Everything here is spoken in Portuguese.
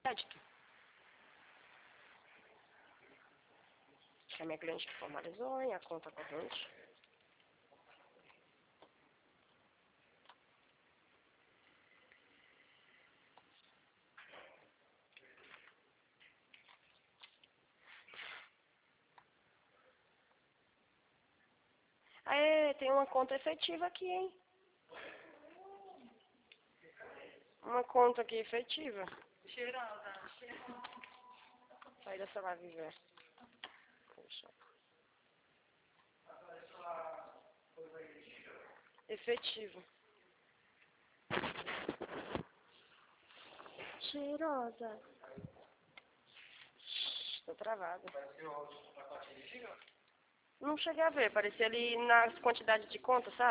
Crédito. A minha cliente que formalizou em a conta corrente. Aê, tem uma conta efetiva aqui, hein? Uma conta aqui efetiva. Cheirosa. Sai dessa lá, viver. Puxa. Efetivo. Cheirosa. Tô travada. Não cheguei a ver, parecia ali nas quantidades de conta, sabe?